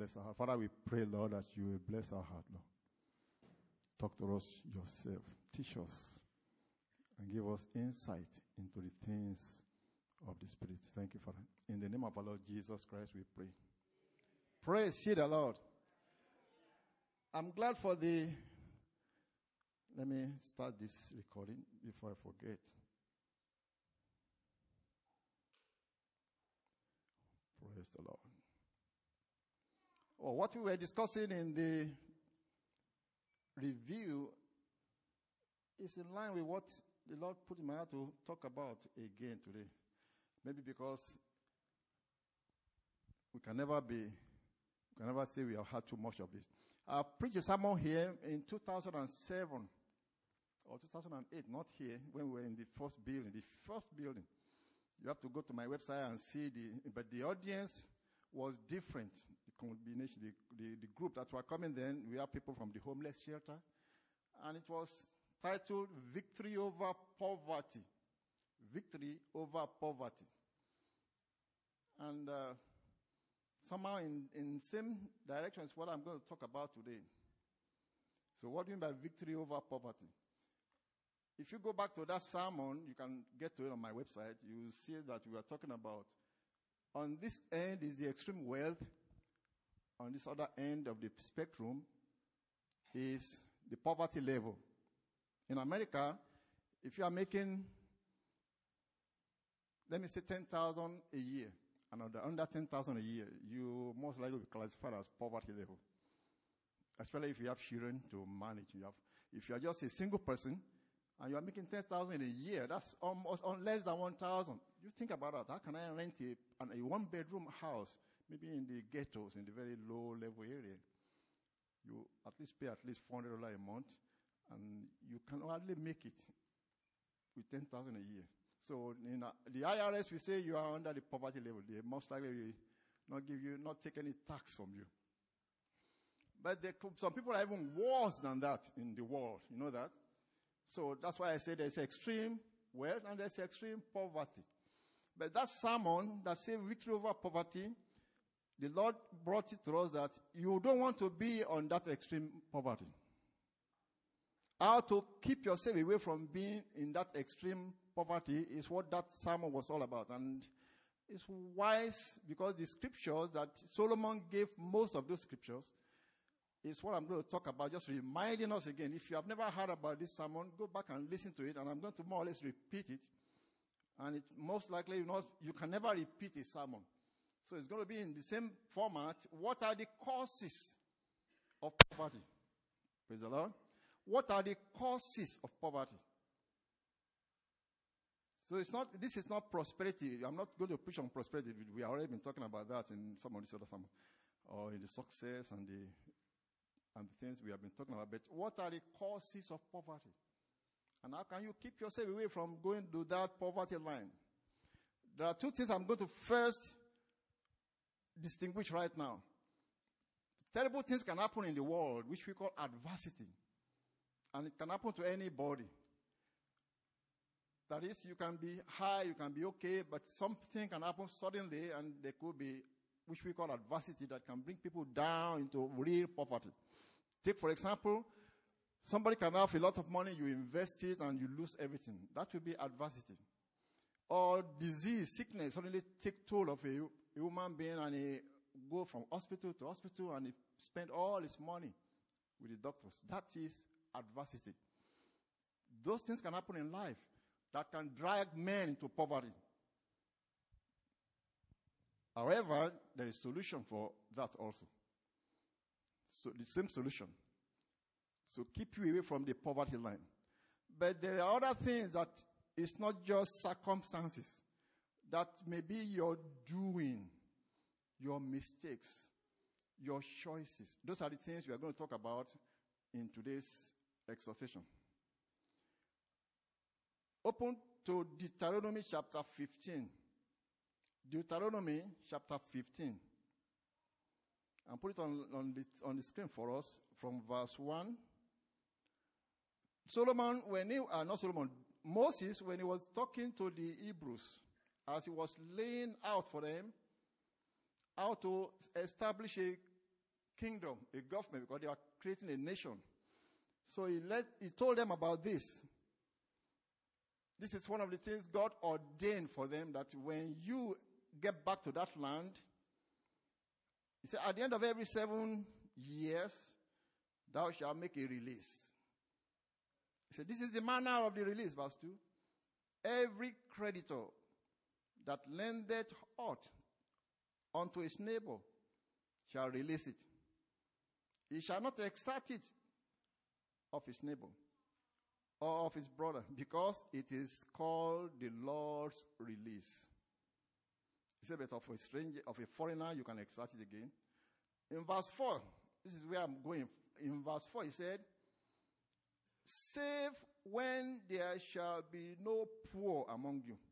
bless our heart. Father, we pray, Lord, that you will bless our heart, Lord. Talk to us yourself. Teach us and give us insight into the things of the Spirit. Thank you, Father. In the name of our Lord Jesus Christ, we pray. Praise ye the Lord. I'm glad for the... Let me start this recording before I forget. Praise the Lord. Oh, what we were discussing in the review is in line with what the Lord put in my heart to talk about again today. Maybe because we can never say we have had too much of this. I preached a sermon here in 2007 or 2008, not here, when we were in the first building. The first building. You have to go to my website and see but the audience was different. The combination, the group that were coming then, we have people from the homeless shelter. And it was titled Victory Over Poverty. Victory Over Poverty. And somehow in same direction is what I'm going to talk about today. So what do you mean by victory over poverty? If you go back to that sermon, you can get to it on my website. You will see that we are talking about on this end is the extreme wealth. On this other end of the spectrum is the poverty level. In America, if you are making, let me say, 10,000 a year, and under 10,000 a year, you most likely will be classified as poverty level. Especially if you have children to manage. If you are just a single person, and you are making 10,000 a year, that's almost less than 1,000. You think about that. How can I rent a one-bedroom house, maybe in the ghettos, in the very low-level area? You at least pay at least $400 a month, and you can hardly make it with 10,000 a year. So in the IRS, we say you are under the poverty level. They most likely will not take any tax from you. But some people are even worse than that in the world. You know that? So that's why I say there's extreme wealth and there's extreme poverty. But that sermon that says victory over poverty, the Lord brought it to us that you don't want to be on that extreme poverty. How to keep yourself away from being in that extreme poverty is what that sermon was all about. And it's wise because the scriptures that Solomon gave, most of those scriptures, is what I'm going to talk about, just reminding us again. If you have never heard about this sermon, go back and listen to it, and I'm going to more or less repeat it. And it most likely, you can never repeat a sermon. So it's going to be in the same format. What are the causes of poverty? Praise the Lord. What are the causes of poverty? So this is not prosperity. I'm not going to preach on prosperity. We have already been talking about that in some of these other sermons, or in the success and the things we have been talking about. But what are the causes of poverty? And how can you keep yourself away from going to that poverty line? There are two things I'm going to first distinguish right now. Terrible things can happen in the world, which we call adversity. And it can happen to anybody. That is, you can be high, you can be okay, but something can happen suddenly, and there could be, which we call adversity, that can bring people down into real poverty. Take, for example, somebody can have a lot of money, you invest it, and you lose everything. That will be adversity. Or disease, sickness, suddenly take toll of a human being, and he go from hospital to hospital, and he spend all his money with the doctors. That is adversity. Those things can happen in life that can drag men into poverty. However, there is a solution for that also. So the same solution. So keep you away from the poverty line. But there are other things that it's not just circumstances. That may be your doing, your mistakes, your choices. Those are the things we are going to talk about in today's exhortation. Open to Deuteronomy chapter 15. Deuteronomy chapter 15. And put it on the screen for us from verse 1. Moses, when he was talking to the Hebrews, as he was laying out for them how to establish a kingdom, a government, because they are creating a nation. So he told them about this. This is one of the things God ordained for them, that when you get back to that land, he said, at the end of every 7 years, thou shalt make a release. He said, this is the manner of the release, verse 2. Every creditor that lendeth aught unto his neighbor shall release it. He shall not exact it of his neighbor or of his brother, because it is called the Lord's release. He said, but of a stranger, of a foreigner, you can exact it again. In verse 4, this is where I'm going. In verse 4, he said, save when there shall be no poor among you.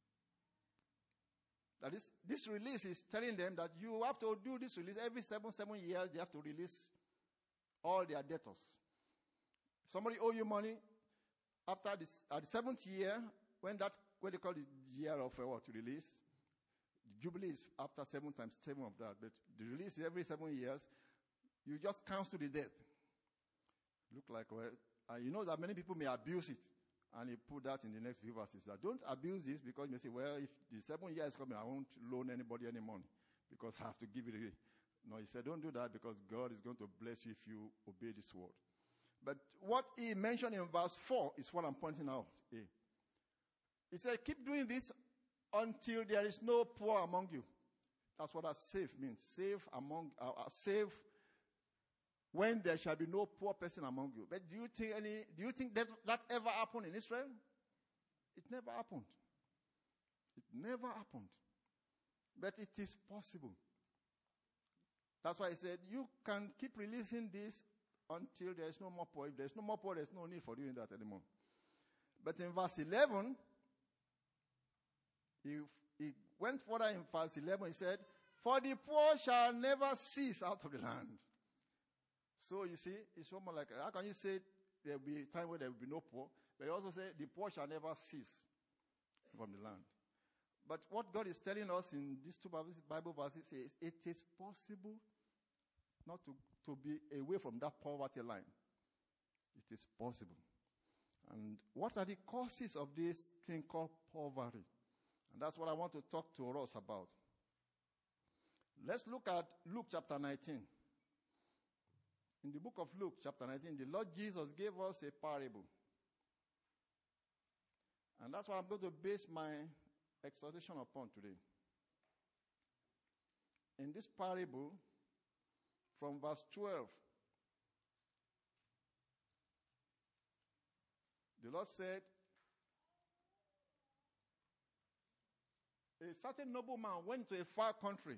That is, this release is telling them that you have to do this release every 7 years. They have to release all their debtors. If somebody owe you money, after this, at the 7th year, when they call the year of what to release, the jubilee is after 7 times 7 of that. But the release is every 7 years. You just cancel the debt. Look like, well, and you know that many people may abuse it. And he put that in the next few verses. That don't abuse this, because you may say, well, if the 7 years is coming, I won't loan anybody any money because I have to give it away. No, he said, don't do that, because God is going to bless you if you obey this word. But what he mentioned in verse 4 is what I'm pointing out. He said, keep doing this until there is no poor among you. That's what that save means. Save when there shall be no poor person among you. But do you think that ever happened in Israel? It never happened. It never happened. But it is possible. That's why he said, you can keep releasing this until there is no more poor. If there is no more poor, there is no need for doing that anymore. But in verse 11, he went further in verse 11, he said, for the poor shall never cease out of the land. So you see, it's almost like, how can you say there will be a time where there will be no poor? But he also said, the poor shall never cease from the land. But what God is telling us in these two Bible verses is, it is possible not to be away from that poverty line. It is possible. And what are the causes of this thing called poverty? And that's what I want to talk to us about. Let's look at Luke chapter 19. In the book of Luke chapter 19, the Lord Jesus gave us a parable. And that's what I'm going to base my exhortation upon today. In this parable, from verse 12, the Lord said, a certain nobleman went to a far country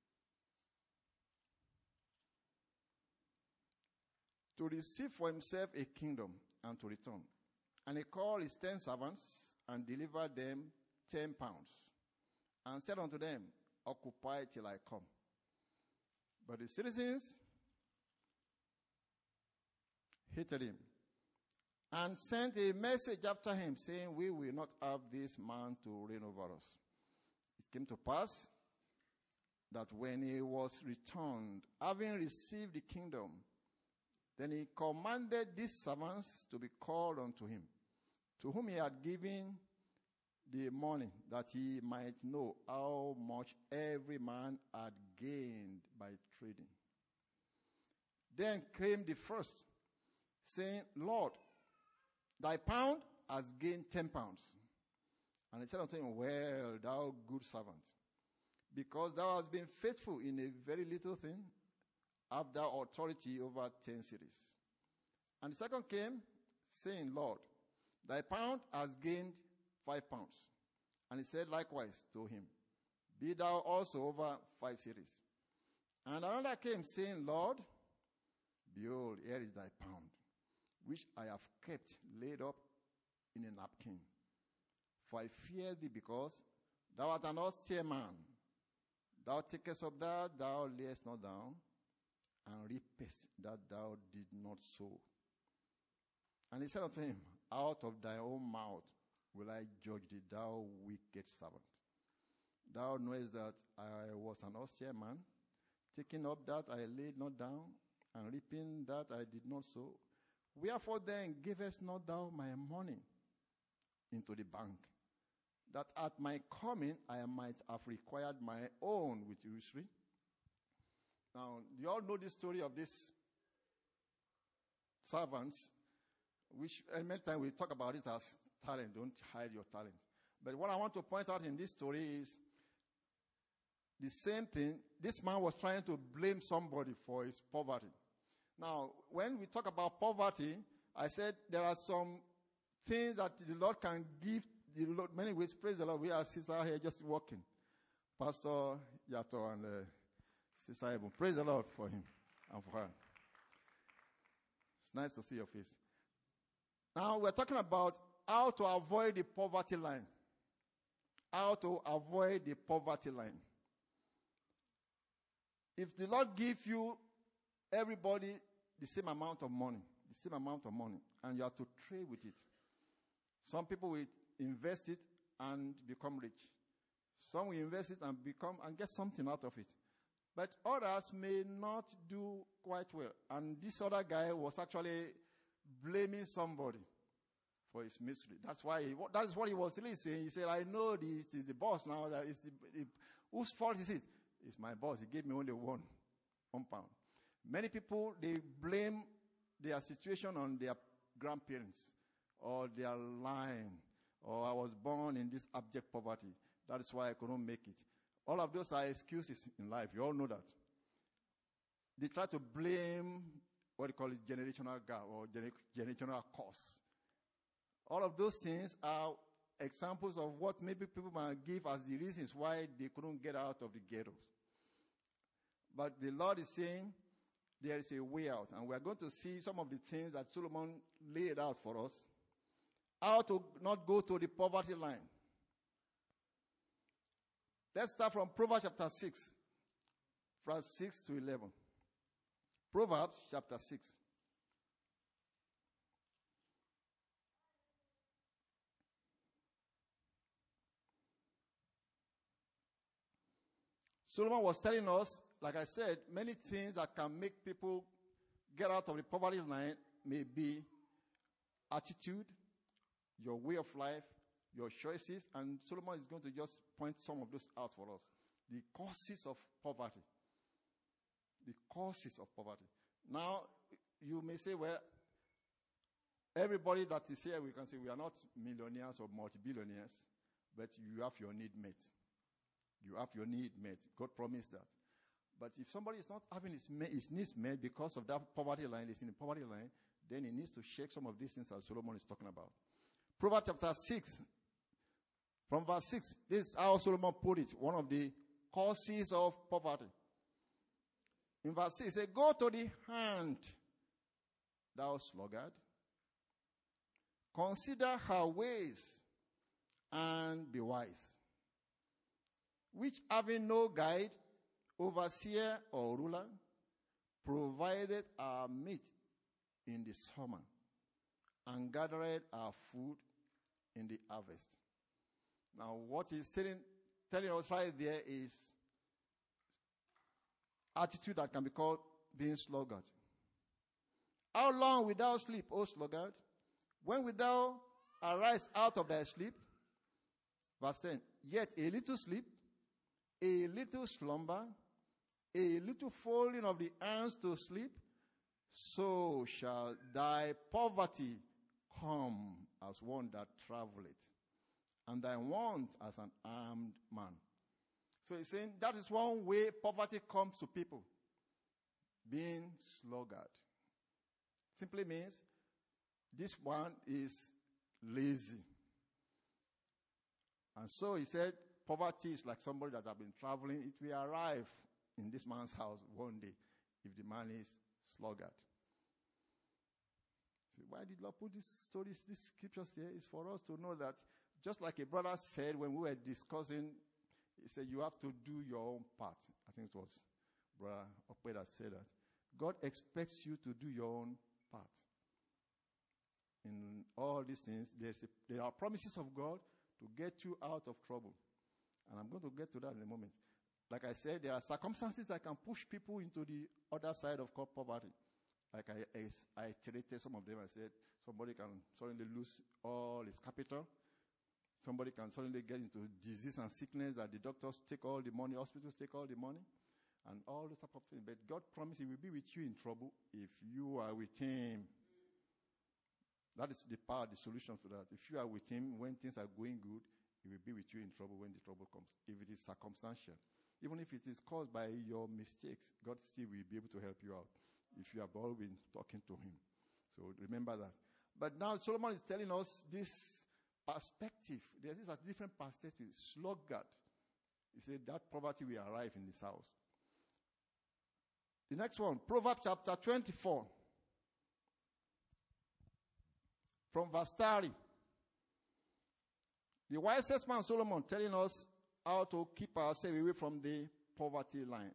to receive for himself a kingdom and to return. And he called his 10 servants and delivered them 10 pounds and said unto them, occupy till I come. But the citizens hated him and sent a message after him, saying, we will not have this man to reign over us. It came to pass that when he was returned, having received the kingdom, then he commanded these servants to be called unto him, to whom he had given the money, that he might know how much every man had gained by trading. Then came the first, saying, Lord, thy pound has gained 10 pounds. And he said unto him, well, thou good servant, because thou hast been faithful in a very little thing, have thou authority over 10 cities. And the second came, saying, Lord, thy pound has gained 5 pounds. And he said likewise to him, be thou also over 5 cities. And another came, saying, Lord, behold, here is thy pound, which I have kept laid up in a napkin. For I fear thee, because thou art an austere man. Thou takest up that thou layest not down, and reapest that thou did not sow. And he said unto him, out of thy own mouth will I judge thee, thou wicked servant. Thou knowest that I was an austere man, taking up that I laid not down, and reaping that I did not sow. Wherefore then givest not thou my money into the bank, that at my coming I might have required my own with usury? Now, you all know the story of these servants, which many times we talk about it as talent. Don't hide your talent. But what I want to point out in this story is the same thing. This man was trying to blame somebody for his poverty. Now, when we talk about poverty, I said there are some things that the Lord can give the Lord many ways. Praise the Lord. We are sister here just working. Pastor Yato and Sister Ebon. Praise the Lord for him and for her. It's nice to see your face. Now, we're talking about how to avoid the poverty line. How to avoid the poverty line. If the Lord give you, everybody, the same amount of money, and you have to trade with it. Some people will invest it and become rich. Some will invest it and get something out of it. But others may not do quite well. And this other guy was actually blaming somebody for his misery. That is what he was really saying. He said, I know it is the boss now. Whose fault is it? It's my boss. He gave me only one pound. Many people, they blame their situation on their grandparents or their line, or I was born in this abject poverty. That is why I couldn't make it. All of those are excuses in life. You all know that. They try to blame what they call it generational gap or generational curse. All of those things are examples of what maybe people might give as the reasons why they couldn't get out of the ghettos. But the Lord is saying there is a way out. And we are going to see some of the things that Solomon laid out for us. How to not go to the poverty line. Let's start from Proverbs chapter 6, verse 6 to 11. Proverbs chapter 6. Solomon was telling us, like I said, many things that can make people get out of the poverty line may be attitude, your way of life, your choices, and Solomon is going to just point some of those out for us. The causes of poverty. The causes of poverty. Now, you may say, well, everybody that is here, we can say we are not millionaires or multi-billionaires, but you have your need met. You have your need met. God promised that. But if somebody is not having his needs met because of that poverty line, is in the poverty line, then he needs to shake some of these things that Solomon is talking about. Proverbs chapter 6, from verse 6, this is how Solomon put it, one of the causes of poverty. In verse 6, he said, go to the hand, thou sluggard. Consider her ways and be wise. Which having no guide, overseer or ruler, provided our meat in the summer and gathered our food in the harvest. Now, what he's telling us right there is attitude that can be called being sluggard. How long wilt thou sleep, O sluggard? When wilt thou arise out of thy sleep? Verse 10, yet a little sleep, a little slumber, a little folding of the hands to sleep, so shall thy poverty come as one that traveleth, and thy want as an armed man. So he's saying that is one way poverty comes to people. Being sluggard. Simply means this one is lazy. And so he said, poverty is like somebody that has been traveling. It will arrive in this man's house one day if the man is sluggard. So why did Lord put these stories, these scriptures here? Is for us to know that, just like a brother said when we were discussing, he said, you have to do your own part. I think it was Brother Okpe that said that. God expects you to do your own part. In all these things, there are promises of God to get you out of trouble. And I'm going to get to that in a moment. Like I said, there are circumstances that can push people into the other side of poverty. Like I iterated some of them. I said somebody can suddenly lose all his capital. Somebody can suddenly get into disease and sickness that the doctors take all the money, hospitals take all the money, and all those type of things. But God promised He will be with you in trouble if you are with Him. That is the power, the solution to that. If you are with Him when things are going good, He will be with you in trouble when the trouble comes. If it is circumstantial, even if it is caused by your mistakes, God still will be able to help you out if you have all been talking to Him. So remember that. But now Solomon is telling us this perspective. There is a different perspective. Sluggard. He said that poverty will arrive in this house. The next one, Proverbs chapter 24. From verse 30. The wisest man Solomon telling us how to keep ourselves away from the poverty line.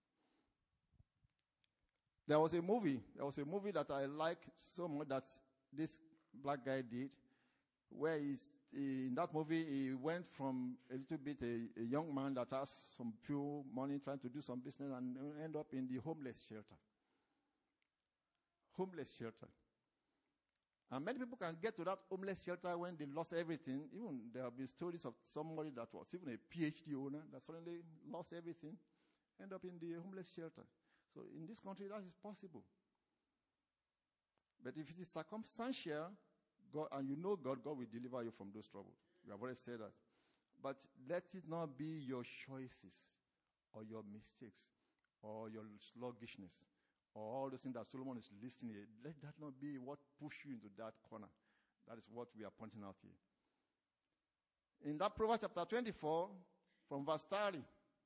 There was a movie that I liked so much that this black guy did, where in that movie he went from a little bit a young man that has some few money trying to do some business and end up in the homeless shelter. Homeless shelter. And many people can get to that homeless shelter when they lost everything. Even there have been stories of somebody that was even a PhD owner that suddenly lost everything, end up in the homeless shelter. So in this country, that is possible. But if it is circumstantial, God, and you know God will deliver you from those troubles. We have already said that. But let it not be your choices or your mistakes or your sluggishness or all those things that Solomon is listing here. Let that not be what push you into that corner. That is what we are pointing out here. In that Proverbs chapter 24, from verse 30,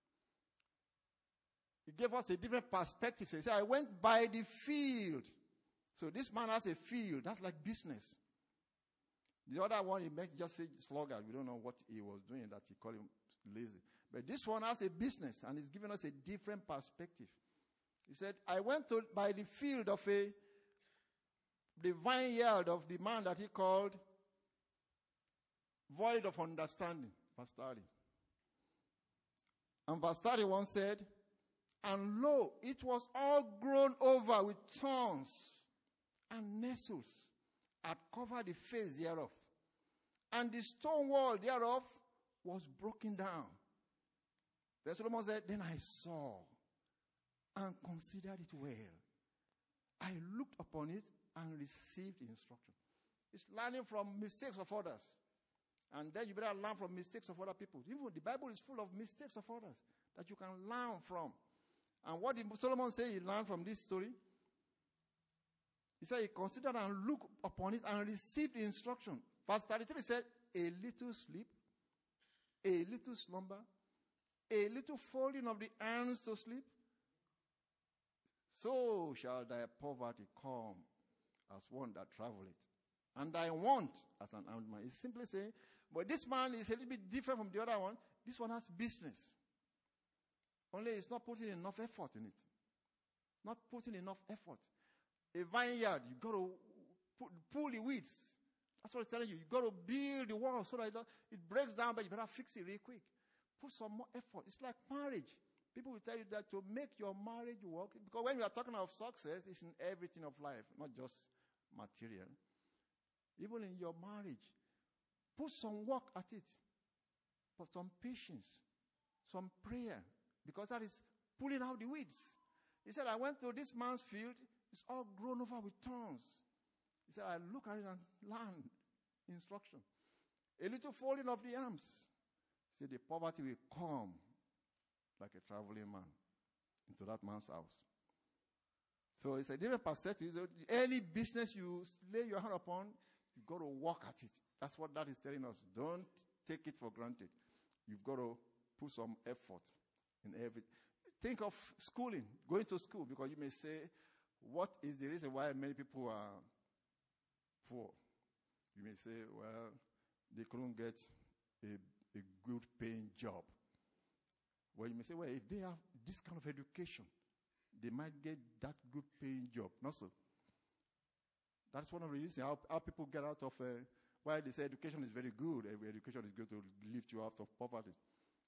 he gave us a different perspective. He said, I went by the field. So this man has a field. That's like business. The other one, he might just say sluggard. We don't know what he was doing that he called him lazy. But this one has a business, and he's giving us a different perspective. He said, I went by the field of the vineyard of the man that he called void of understanding. Verse 30. And verse 31 said, and lo, it was all grown over with thorns and nettles had covered the face thereof. And the stone wall thereof was broken down. Then Solomon said, then I saw and considered it well. I looked upon it and received instruction. It's learning from mistakes of others. And then you better learn from mistakes of other people. Even the Bible is full of mistakes of others that you can learn from. And what did Solomon say he learned from this story? He said he considered and looked upon it and received instruction. Verse 33 said, a little sleep, a little slumber, a little folding of the hands to sleep. So shall thy poverty come as one that traveleth, and thy want as an armed man. He's simply saying, but this man is a little bit different from the other one. This one has business. Only he's not putting enough effort in it. Not putting enough effort. A vineyard, you've got to pull the weeds. That's what it's telling you. You've got to build the wall so that it breaks down, but you better fix it real quick. Put some more effort. It's like marriage. People will tell you that to make your marriage work, because when we are talking of success, it's in everything of life, not just material. Even in your marriage, put some work at it. Put some patience, some prayer, because that is pulling out the weeds. He said, I went to this man's field. It's all grown over with thorns. He said, I look at it and learn instruction. A little folding of the arms. He said, the poverty will come like a traveling man into that man's house. So it's a different perspective. Any business you lay your hand upon, you've got to work at it. That's what that is telling us. Don't take it for granted. You've got to put some effort in everything. Think of schooling, going to school, because you may say, what is the reason why many people are poor? You may say, well, they couldn't get a good paying job. Well, you may say, well, if they have this kind of education, they might get that good paying job. Not so. That's one of the reasons how people get out of, why they say education is very good. Education is going to lift you out of poverty.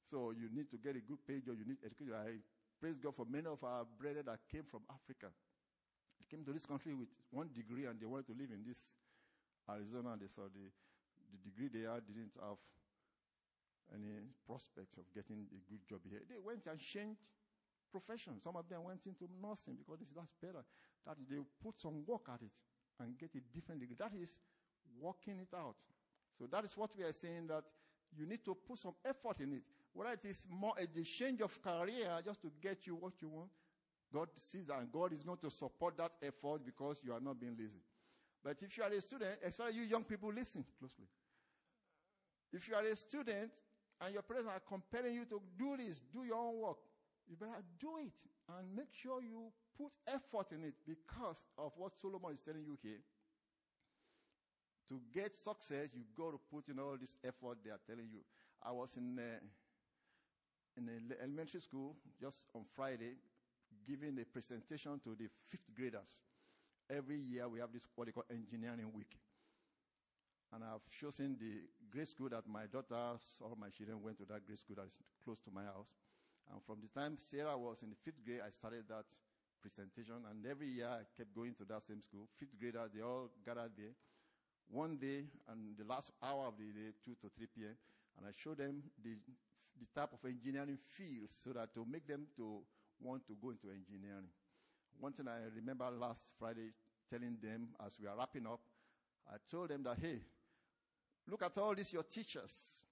So you need to get a good pay job. You need education. I praise God for many of our brethren that came from Africa. They came to this country with 1 degree and they wanted to live in this Arizona. And they saw the degree they had didn't have any prospect of getting a good job here. They went and changed profession. Some of them went into nursing because that's better. That they put some work at it and get a different degree. That is working it out. So that is what we are saying, that you need to put some effort in it. Whether it is more a change of career just to get you what you want, God sees that and God is going to support that effort because you are not being lazy. But if you are a student, especially you young people, listen closely. If you are a student and your parents are compelling you to do this, do your own work, you better do it and make sure you put effort in it because of what Solomon is telling you here. To get success, you got to put in all this effort they are telling you. I was in an elementary school just on Friday giving a presentation to the 5th graders. Every year we have this what they call engineering week. And I've chosen the grade school that my daughters or my children went to, that grade school that is close to my house. And from the time Sarah was in the 5th grade, I started that presentation. And every year I kept going to that same school. 5th graders, they all gathered there. One day, and the last hour of the day, 2 to 3 p.m., and I showed them the type of engineering fields so that to make them to want to go into engineering. One thing I remember last Friday telling them as we are wrapping up, I told them that, hey, look at all these, your teachers.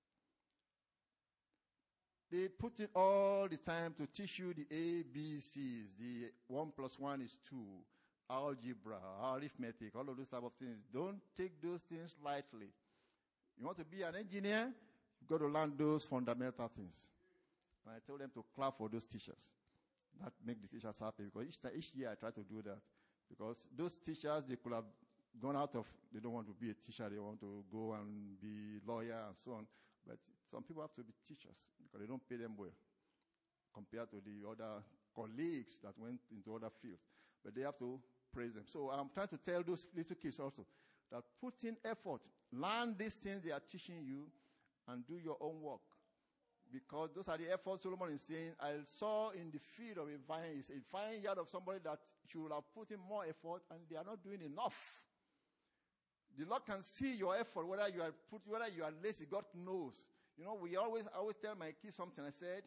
They put in all the time to teach you the ABCs. The 1 + 1 is 2. Algebra, arithmetic, all of those type of things. Don't take those things lightly. You want to be an engineer, you've got to learn those fundamental things. And I told them to clap for those teachers. That make the teachers happy because each year I try to do that. Because those teachers, they could have gone out of, they don't want to be a teacher, they want to go and be lawyer and so on. But some people have to be teachers because they don't pay them well compared to the other colleagues that went into other fields. But they have to praise them. So I'm trying to tell those little kids also that put in effort, learn these things they are teaching you, and do your own work. Because those are the efforts Solomon is saying. I saw in the field of a vine, it's a vineyard of somebody that should have put in more effort, and they are not doing enough. The Lord can see your effort, whether you are lazy. God knows. You know, I always tell my kids something. I said,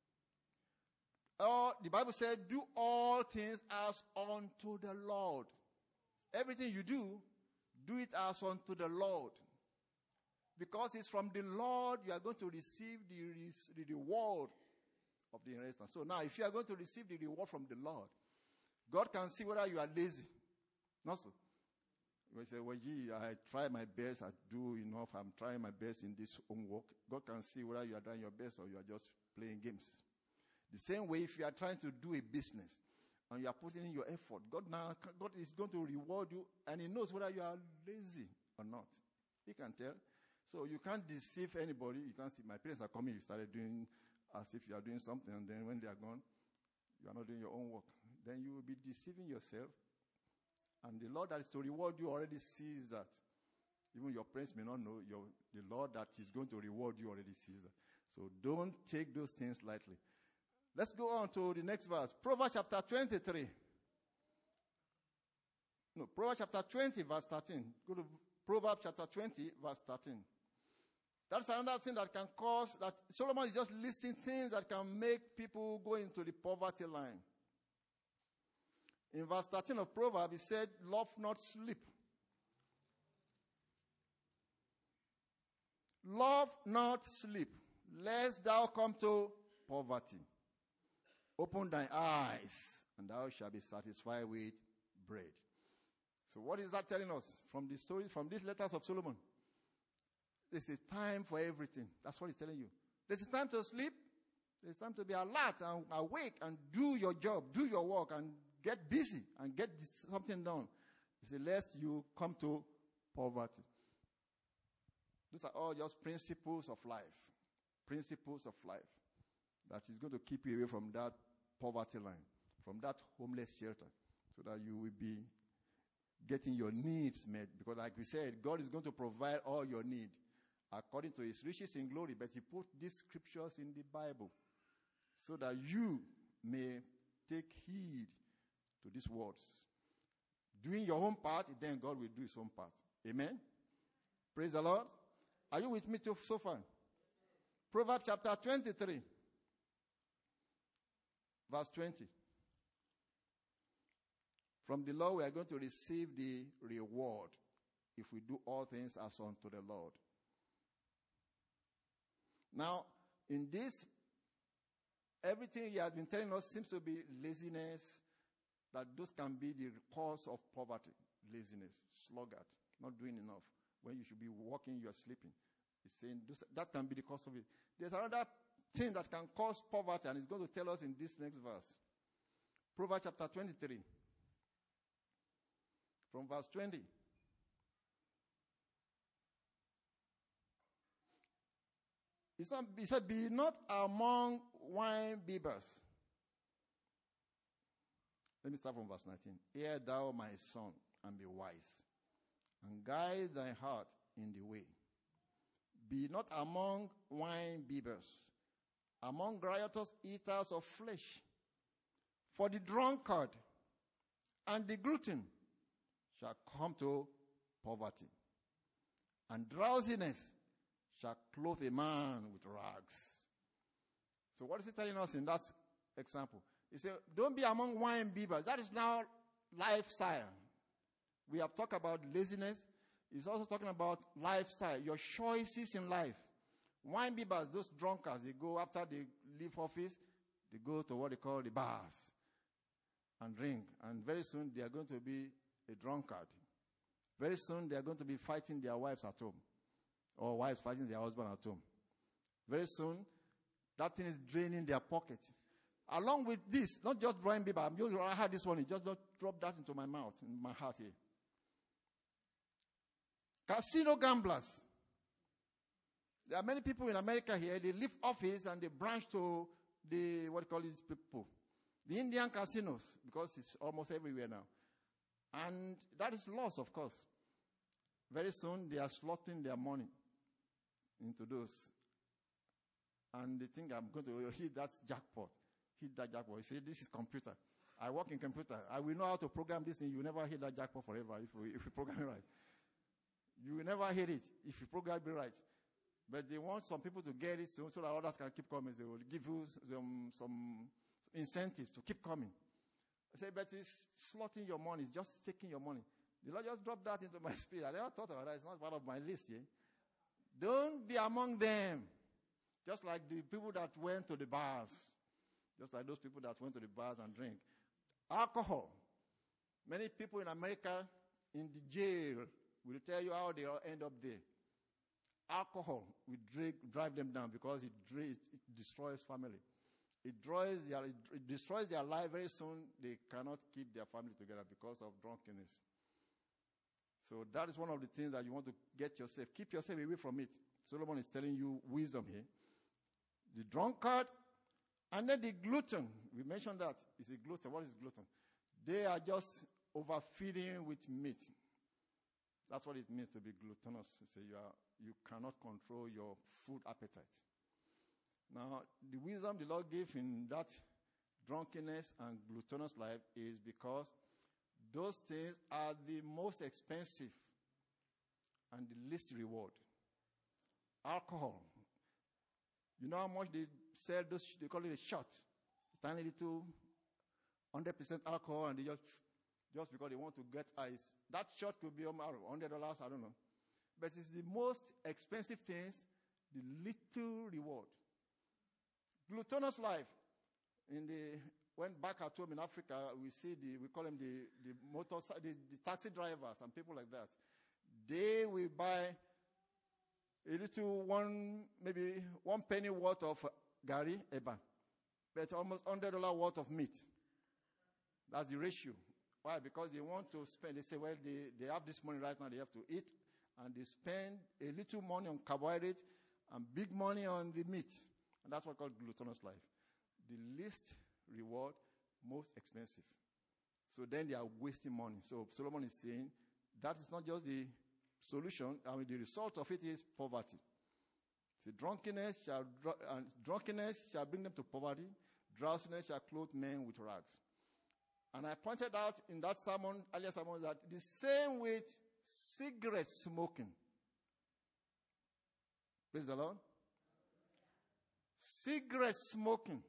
the Bible said, do all things as unto the Lord. Everything you do it as unto the Lord. Because it's from the Lord you are going to receive the reward of the inheritance. So now, if you are going to receive the reward from the Lord, God can see whether you are lazy. Not so. You say, well, gee, I try my best, I do enough, I'm trying my best in this homework. God can see whether you are doing your best or you are just playing games. The same way, if you are trying to do a business and you are putting in your effort, God is going to reward you, and He knows whether you are lazy or not. He can tell. So you can't deceive anybody. You can't see, my parents are coming, you started doing as if you are doing something, and then when they are gone, you are not doing your own work. Then you will be deceiving yourself. And the Lord that is to reward you already sees that. Even your parents may not know, the Lord that is going to reward you already sees that. So don't take those things lightly. Let's go on to the next verse. Proverbs chapter 23. No, Proverbs chapter 20, verse 13. Go to Proverbs chapter 20, verse 13. That's another thing that can cause, that Solomon is just listing things that can make people go into the poverty line. In verse 13 of Proverbs, he said, love not sleep. Love not sleep, lest thou come to poverty. Open thine eyes, and thou shalt be satisfied with bread. So what is that telling us from the stories, from these letters of Solomon? There's a time for everything. That's what he's telling you. There's a time to sleep. There's time to be alert and awake and do your job, do your work, and get busy and get something done. He said, lest you come to poverty. These are all just principles of life. Principles of life. That is going to keep you away from that poverty line, from that homeless shelter, so that you will be getting your needs met. Because like we said, God is going to provide all your need. according to his riches in glory. But he put these scriptures in the Bible so that you may take heed to these words. Doing your own part, then God will do his own part. Amen? Praise the Lord. Are you with me so far? Proverbs chapter 23, verse 20. From the Lord we are going to receive the reward if we do all things as unto the Lord. Now, in this, everything he has been telling us seems to be laziness, that those can be the cause of poverty. Laziness, sluggard, not doing enough. When you should be working, you are sleeping. He's saying that can be the cause of it. There's another thing that can cause poverty, and he's going to tell us in this next verse. Proverbs chapter 23, from verse 20. He said, be not among wine bibbers. Let me start from verse 19. Hear thou, my son, and be wise, and guide thy heart in the way. Be not among wine bibbers, among riotous eaters of flesh. For the drunkard and the glutton shall come to poverty, and drowsiness shall clothe a man with rags. So what is he telling us in that example? He said, don't be among wine bibbers. That is now lifestyle. We have talked about laziness. He's also talking about lifestyle, your choices in life. Wine bibbers, those drunkards, they go after they leave office, they go to what they call the bars and drink. And very soon they are going to be a drunkard. Very soon they are going to be fighting their wives at home, or wives fighting their husband at home. Very soon, that thing is draining their pocket. Along with this, not just wine bibber, I had this one, just not drop that into my mouth, in my heart here. Casino gamblers. There are many people in America here, they leave office and they branch to the, what do you call these people? The Indian casinos, because it's almost everywhere now. And that is loss, of course. Very soon, they are slotting their money into those. And they think I'm going to hit that jackpot. Hit that jackpot. You say, this is computer. I work in computer. I will know how to program this thing. You will never hit that jackpot forever if you program it right. You will never hit it if you program it right. But they want some people to get it so that others can keep coming. They will give you some incentives to keep coming. I say, but it's slotting your money. It's just taking your money. The Lord just dropped that into my spirit. I never thought about that. It's not part of my list here. Don't be among them. Just like the people that went to the bars. Just like those people that went to the bars and drink. Alcohol. Many people in America, in the jail, will tell you how they all end up there. Alcohol will drive them down because it destroys family. It destroys their life. Very soon, they cannot keep their family together because of drunkenness. So that is one of the things that you want to get yourself. Keep yourself away from it. Solomon is telling you wisdom here. The drunkard and then the glutton. We mentioned that. It's a glutton. What is glutton? They are just overfeeding with meat. That's what it means to be gluttonous. So you cannot control your food appetite. Now, the wisdom the Lord gave in that drunkenness and gluttonous life is because those things are the most expensive and the least reward. Alcohol. You know how much they sell those, they call it a shot. Tiny little 100% alcohol, and they just because they want to get ice. That shot could be $100, I don't know. But it's the most expensive things, the little reward. Gluttonous life. When back at home in Africa, we call them the taxi drivers and people like that. They will buy a little maybe 1 penny worth of gari, eba, but almost $100 worth of meat. That's the ratio. Why? Because they want to spend. They say, well, they have this money right now. They have to eat, and they spend a little money on carbohydrate and big money on the meat. And that's what called gluttonous life. The least reward, most expensive. So then they are wasting money. So Solomon is saying that is not just the solution. The result of it is poverty. See, drunkenness shall bring them to poverty. Drowsiness shall clothe men with rags. And I pointed out in that earlier sermon, that the same with cigarette smoking. Praise the Lord. Cigarette smoking.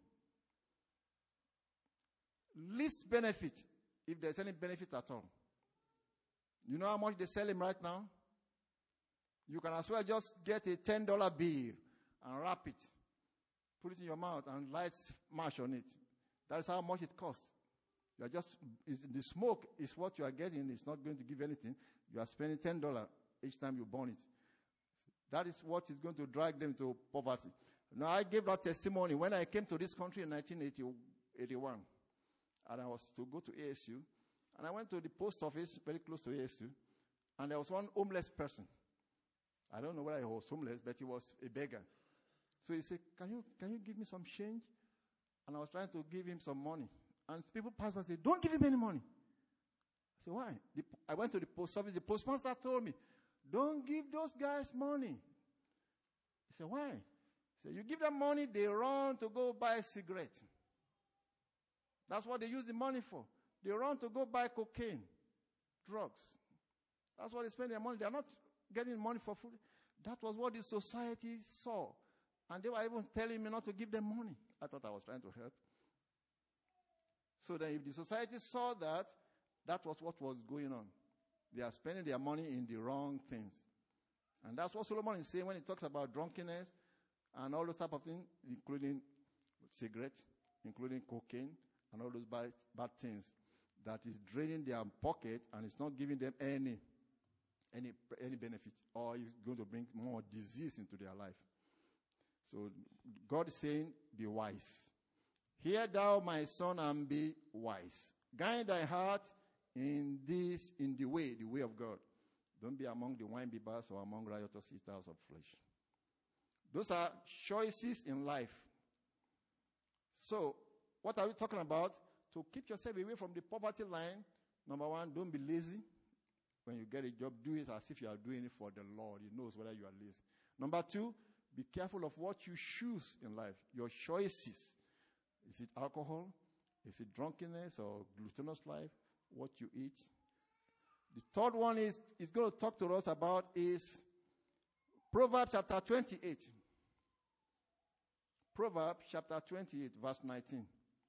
Least benefit, if there's any benefit at all. You know how much they sell him right now? You can as well just get a $10 bill and wrap it, put it in your mouth, and light match on it. That's how much it costs. You are the smoke is what you are getting. It's not going to give anything. You are spending $10 each time you burn it. That is what is going to drag them to poverty. Now, I gave that testimony when I came to this country in 1981. And I was to go to ASU. And I went to the post office very close to ASU. And there was one homeless person. I don't know whether he was homeless, but he was a beggar. So he said, can you give me some change? And I was trying to give him some money. And people passed by and said, don't give him any money. I said, why? I went to the post office. The postmaster told me, don't give those guys money. He said, why? He said, you give them money, they run to go buy a cigarette. That's what they use the money for. They run to go buy cocaine, drugs. That's what they spend their money. They are not getting money for food. That was what the society saw. And they were even telling me not to give them money. I thought I was trying to help. So then if the society saw that, that was what was going on. They are spending their money in the wrong things. And that's what Solomon is saying when he talks about drunkenness and all those type of things, including cigarettes, including cocaine, and all those bad things that is draining their pocket and it's not giving them any benefit, or is going to bring more disease into their life. So God is saying, be wise. Hear thou, my son, and be wise. Guide thy heart in the way of God. Don't be among the wine bibbers or among riotous eaters of flesh. Those are choices in life. So, what are we talking about? To keep yourself away from the poverty line, number one, don't be lazy. When you get a job, do it as if you are doing it for the Lord. He knows whether you are lazy. Number two, be careful of what you choose in life. Your choices. Is it alcohol? Is it drunkenness or glutinous life? What you eat? The third one is going to talk to us about is Proverbs chapter 28. Proverbs chapter 28, verse 19.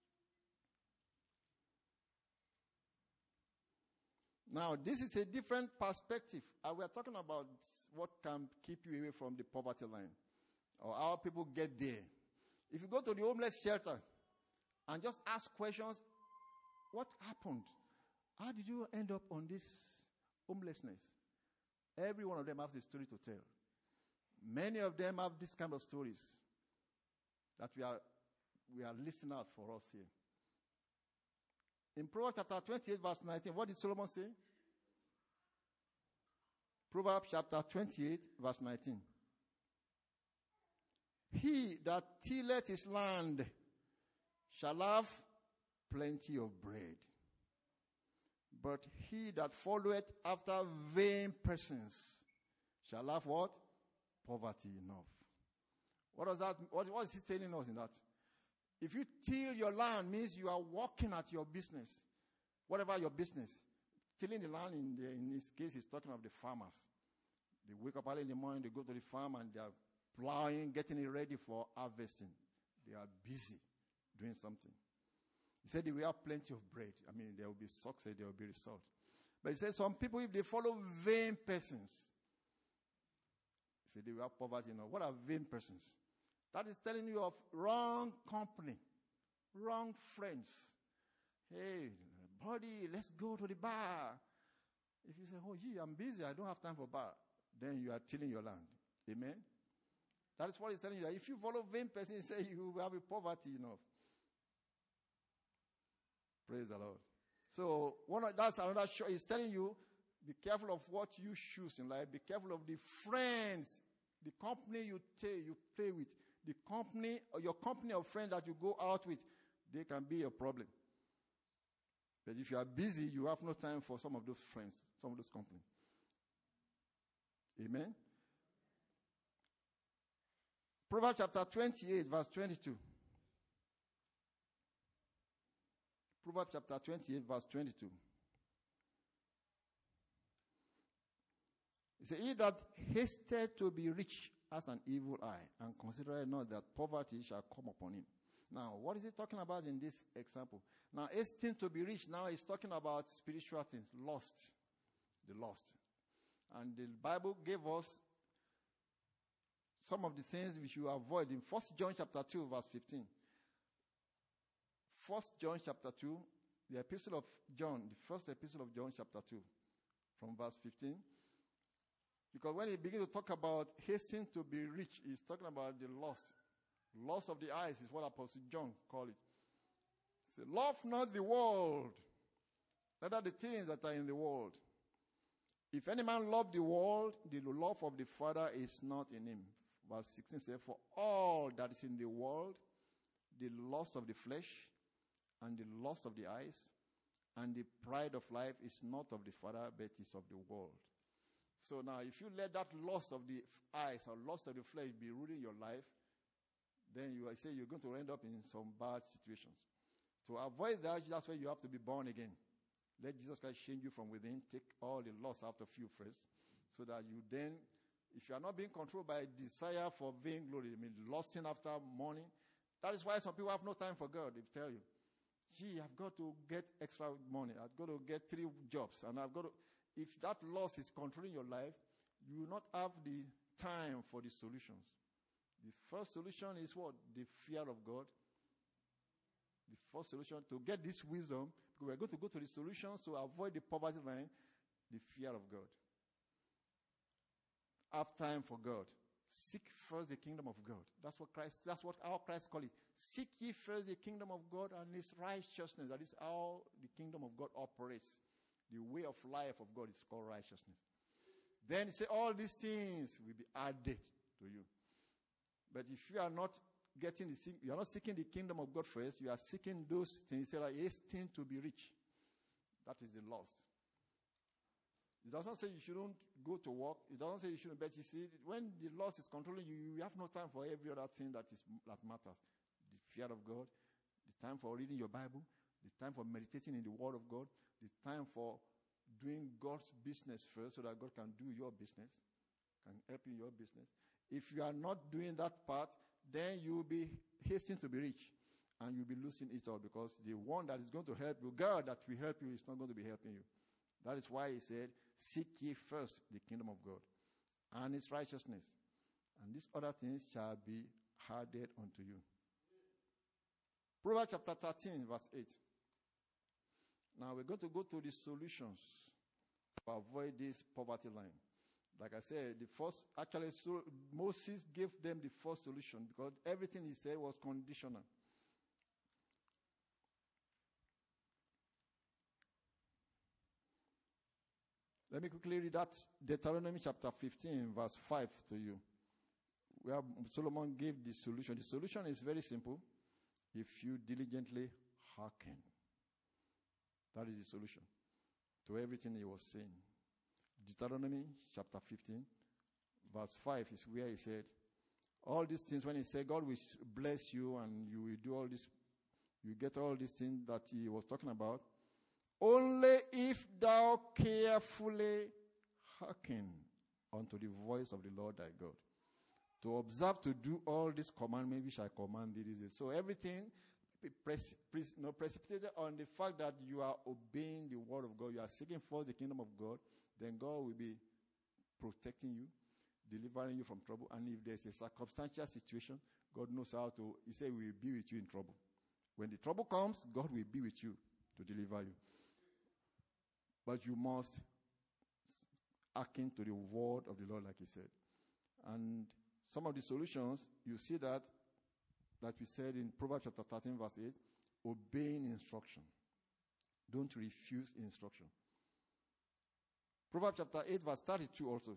Now, this is a different perspective. We are talking about what can keep you away from the poverty line, or how people get there. If you go to the homeless shelter and just ask questions, what happened? How did you end up on this homelessness? Every one of them has a story to tell. Many of them have this kind of stories that we are listing out for us here. In Proverbs chapter 28, verse 19, what did Solomon say? Proverbs chapter 28, verse 19. He that tilleth his land shall have plenty of bread, but he that followeth after vain persons shall have what? Poverty enough. What does that? What is he telling us in that? If you till your land, means you are working at your business, whatever your business. Tilling the land, in this case, is talking of the farmers. They wake up early in the morning, they go to the farm, and they are plowing, getting it ready for harvesting. They are busy doing something. He said they will have plenty of bread. I mean, there will be success, there will be result. But he said some people, if they follow vain persons, he said they will have poverty. What are vain persons? That is telling you of wrong company, wrong friends. Hey, buddy, let's go to the bar. If you say, oh, gee, I'm busy, I don't have time for bar, then you are tilling your land. Amen? That is what he's telling you. That if you follow vain persons, he say you will have a poverty enough. Praise the Lord. So that's another show. He's telling you, be careful of what you choose in life. Be careful of the friends, the company you play with. The company, or your company of friends that you go out with, they can be a problem. But if you are busy, you have no time for some of those friends, some of those company. Amen? Proverbs chapter 28, verse 22. Proverbs chapter 28, verse 22. It says, he that hasted to be rich has an evil eye, and considereth not that poverty shall come upon him. Now, what is he talking about in this example? Now, hasting to be rich now is talking about spiritual things, lost, the lost. And the Bible gave us some of the things we should avoid in 1 John chapter 2, verse 15. 1 John chapter 2, the epistle of John, the first epistle of John chapter 2, from verse 15. Because when he begins to talk about hastening to be rich, he's talking about the lust. Lust of the eyes is what Apostle John called it. He said, love not the world, neither the things that are in the world. If any man love the world, the love of the Father is not in him. Verse 16 says, for all that is in the world, the lust of the flesh, and the lust of the eyes, and the pride of life is not of the Father, but is of the world. So now, if you let that lust of the eyes or lust of the flesh be ruling your life, then you say you're going to end up in some bad situations. To avoid that, that's why you have to be born again. Let Jesus Christ change you from within. Take all the lust out of you first, so that you then, if you are not being controlled by desire for vainglory, lusting after money, that is why some people have no time for God. They tell you, gee, I've got to get extra money. I've got to get 3 jobs, and I've got to. If that loss is controlling your life, you will not have the time for the solutions. The first solution is what? The fear of God. The first solution to get this wisdom, because we're going to go to the solutions to avoid the poverty line, the fear of God. Have time for God. Seek first the kingdom of God. That's what our Christ called it. Seek ye first the kingdom of God and his righteousness. That is how the kingdom of God operates. The way of life of God is called righteousness. Then he said, all these things will be added to you. But if you are not you are not seeking the kingdom of God first, you are seeking those things. He said, like, hasten to be rich. That is the lust. It doesn't say you shouldn't go to work. It doesn't say you shouldn't, but you see, when the lust is controlling you, you have no time for every other thing that matters. The fear of God, the time for reading your Bible, the time for meditating in the Word of God, the time for doing God's business first so that God can do your business, can help in your business. If you are not doing that part, then you will be hastening to be rich, and you'll be losing it all, because the one that is going to help you, God that will help you, is not going to be helping you. That is why he said, seek ye first the kingdom of God and its righteousness, and these other things shall be added unto you. Proverbs chapter 13, verse 8. Now we're going to go to the solutions to avoid this poverty line. Like I said, Moses gave them the first solution, because everything he said was conditional. Let me quickly read that Deuteronomy chapter 15, verse 5 to you, where Solomon gave the solution. The solution is very simple. If you diligently hearken. That is the solution to everything he was saying. Deuteronomy chapter 15, verse 5 is where he said, all these things, when he said, God will bless you and you will do all this, you get all these things that he was talking about, only if thou carefully hearken unto the voice of the Lord thy God, to observe to do all these commandments which I command thee this day. So everything precipitated on the fact that you are obeying the word of God, you are seeking for the kingdom of God, then God will be protecting you, delivering you from trouble. And if there's a circumstantial situation, God knows how to, he said, we will be with you in trouble. When the trouble comes, God will be with you to deliver you. But you must hearken to the word of the Lord, like he said. And some of the solutions, you see that, like we said in Proverbs chapter 13, verse 8, obeying instruction. Don't refuse instruction. Proverbs chapter 8, verse 32 also.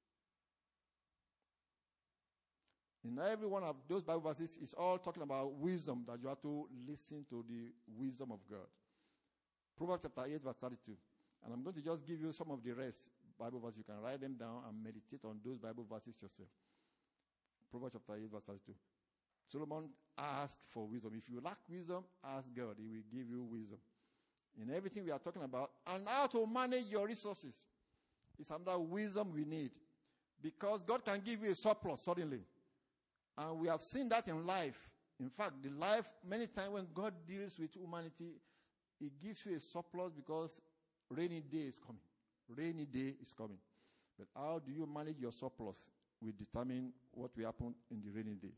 In every one of those Bible verses, it's all talking about wisdom, that you have to listen to the wisdom of God. Proverbs chapter 8, verse 32. And I'm going to just give you some of the rest Bible verses. You can write them down and meditate on those Bible verses yourself. Proverbs chapter 8, verse 32. Solomon asked for wisdom. If you lack wisdom, ask God. He will give you wisdom. In everything we are talking about, and how to manage your resources. It's another wisdom we need. Because God can give you a surplus suddenly. And we have seen that in life. In fact, the life, many times when God deals with humanity, He gives you a surplus because rainy day is coming. Rainy day is coming. But how do you manage your surplus will determine what will happen in the rainy day.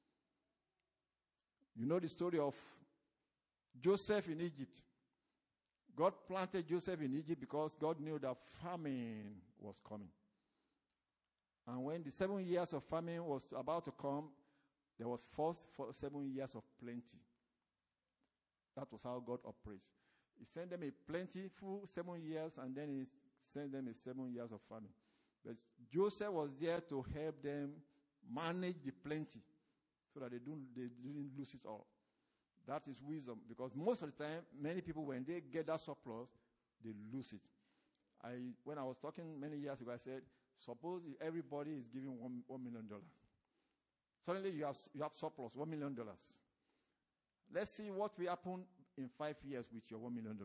You know the story of Joseph in Egypt. God planted Joseph in Egypt because God knew that famine was coming. And when the 7 years of famine was about to come, there was first 7 years of plenty. That was how God operates. He sent them a plentiful 7 years, and then He sent them a 7 years of famine. But Joseph was there to help them manage the plenty so that they didn't lose it all. That is wisdom, because most of the time, many people, when they get that surplus, they lose it. When I was talking many years ago, I said, suppose everybody is giving $1 million. Suddenly you have surplus, $1 million. Let's see what will happen in 5 years with your $1 million.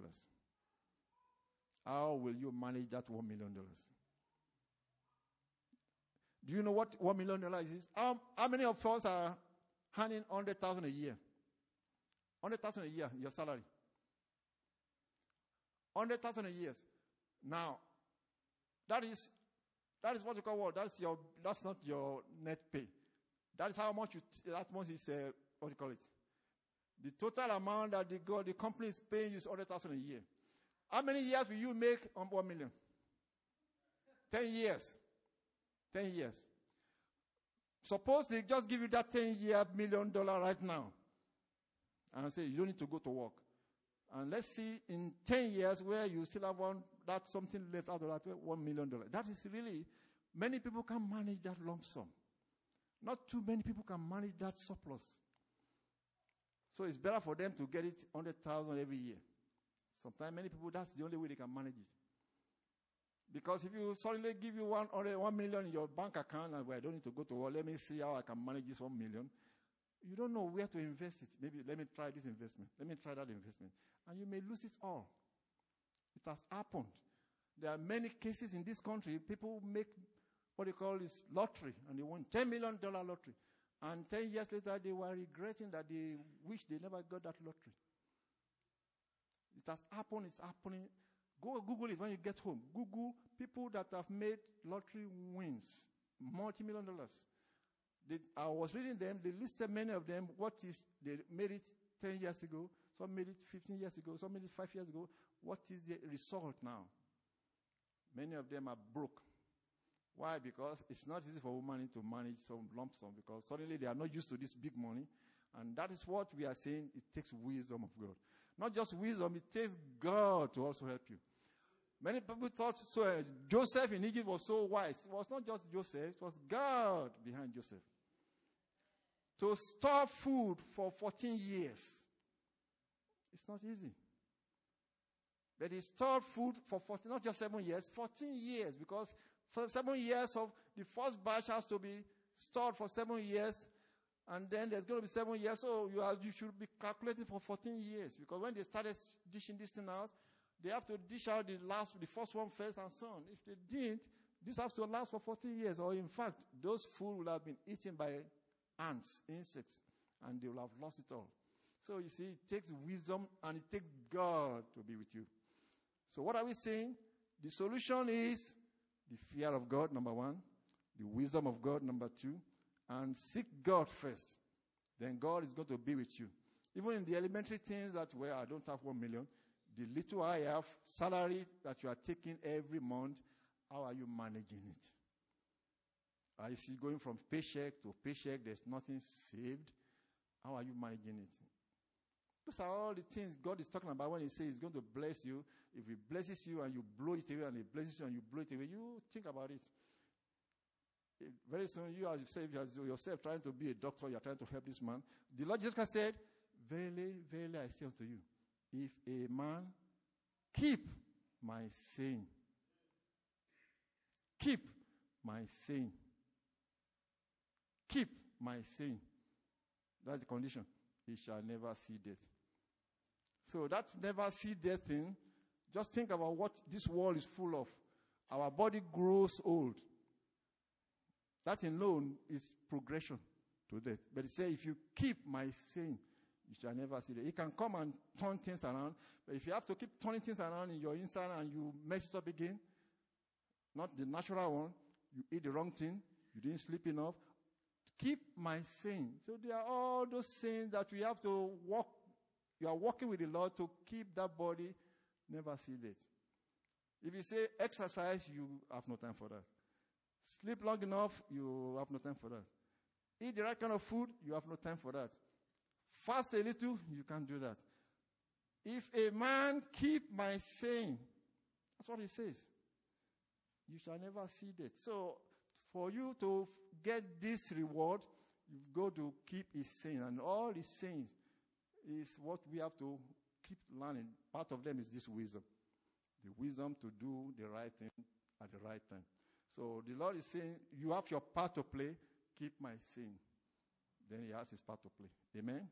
How will you manage that $1 million? Do you know what $1 million is? How many of us are earning $100,000 a year? $100,000 a year, your salary. $100,000 a year. Now, that is what you call what? That's not your net pay. That is how much that much is what you call it. The total amount that the company is paying you is $100,000 a year. How many years will you make on $1 million? 10 years. 10 years. Suppose they just give you that 10-year $1 million right now. And say you don't need to go to work. And let's see in 10 years where you still have that something left out of that $1 million. That is really, many people can manage that lump sum. Not too many people can manage that surplus. So it's better for them to get it 100,000 every year. Sometimes many people, that's the only way they can manage it. Because if you suddenly give you $1 million in your bank account, and well, I don't need to go to work, let me see how I can manage this $1 million. You don't know where to invest it. Maybe let me try this investment. Let me try that investment. And you may lose it all. It has happened. There are many cases in this country, people make what they call is lottery, and they won $10 million lottery. And 10 years later, they were regretting that they wish they never got that lottery. It has happened, it's happening. Go Google it when you get home. Google people that have made lottery wins, multi-million dollars. I was reading them, they listed many of them, they made it 10 years ago, some made it 15 years ago, some made it 5 years ago. What is the result now? Many of them are broke. Why? Because it's not easy for women to manage some lump sum, because suddenly they are not used to this big money. And that is what we are saying, it takes wisdom of God. Not just wisdom, it takes God to also help you. Many people thought Joseph in Egypt was so wise. It was not just Joseph, it was God behind Joseph. To store food for 14 years. It's not easy. But he stored food for 14, not just 7 years, 14 years. Because for 7 years of the first batch has to be stored for 7 years. And then there's going to be 7 years. So you should be calculating for 14 years. Because when they started dishing this thing out, they have to dish out the first one first and so on. If they didn't, this has to last for 14 years. Or in fact, those food will have been eaten by ants, insects, and they will have lost it all. So you see, it takes wisdom and it takes God to be with you. So what are we saying? The solution is the fear of God, number one. The wisdom of God, number two. And seek God first. Then God is going to be with you. Even in the elementary things that where I don't have 1 million, the little I have, salary that you are taking every month, how are you managing it? Are you going from paycheck to paycheck? There's nothing saved. How are you managing it? Those are all the things God is talking about when He says He's going to bless you. If He blesses you and you blow it away, and He blesses you and you blow it away, you think about it. Very soon, you yourself trying to be a doctor, you are trying to help this man. The Lord Jesus Christ said, verily, verily, I say unto you, if a man keep my saying, keep my saying, keep my saying. That's the condition. He shall never see death. So that never see death thing, just think about what this world is full of. Our body grows old. That alone is progression to death. But he said, if you keep my saying, you shall never see death. He can come and turn things around. But if you have to keep turning things around in your inside and you mess it up again, not the natural one, you eat the wrong thing, you didn't sleep enough, keep my saying. So there are all those sayings that we have to walk. You are working with the Lord to keep that body never see death. If you say exercise, you have no time for that. Sleep long enough, you have no time for that. Eat the right kind of food, you have no time for that. Fast a little, you can't do that. If a man keep my saying, that's what he says, you shall never see death. So, for you to get this reward, you've got to keep his saying. And all his sayings is what we have to keep learning. Part of them is this wisdom. The wisdom to do the right thing at the right time. So the Lord is saying, you have your part to play, keep my saying. Then he has his part to play. Amen?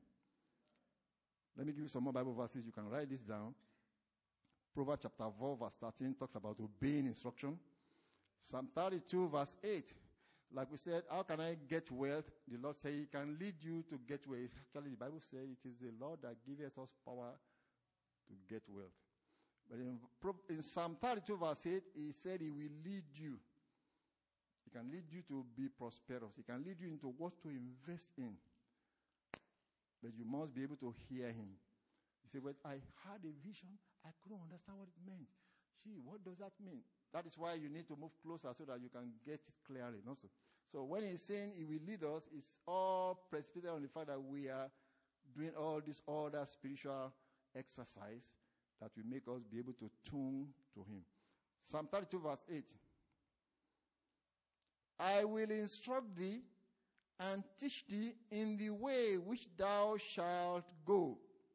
Let me give you some more Bible verses. You can write this down. Proverbs chapter 4 verse 13 talks about obeying instruction. Psalm 32 verse 8. Like we said, how can I get wealth? The Lord said he can lead you to get wealth. Actually, the Bible says it is the Lord that gives us power to get wealth. But in Psalm 32 verse 8, he said he will lead you. He can lead you to be prosperous. He can lead you into what to invest in. But you must be able to hear him. He said, well, I had a vision. I couldn't understand what it meant. Gee, what does that mean? That is why you need to move closer so that you can get it clearly. Also. So when he's saying he will lead us, it's all precipitated on the fact that we are doing all this other spiritual exercise that will make us be able to tune to him. Psalm 32 verse 8. I will instruct thee and teach thee in the way which thou shalt go.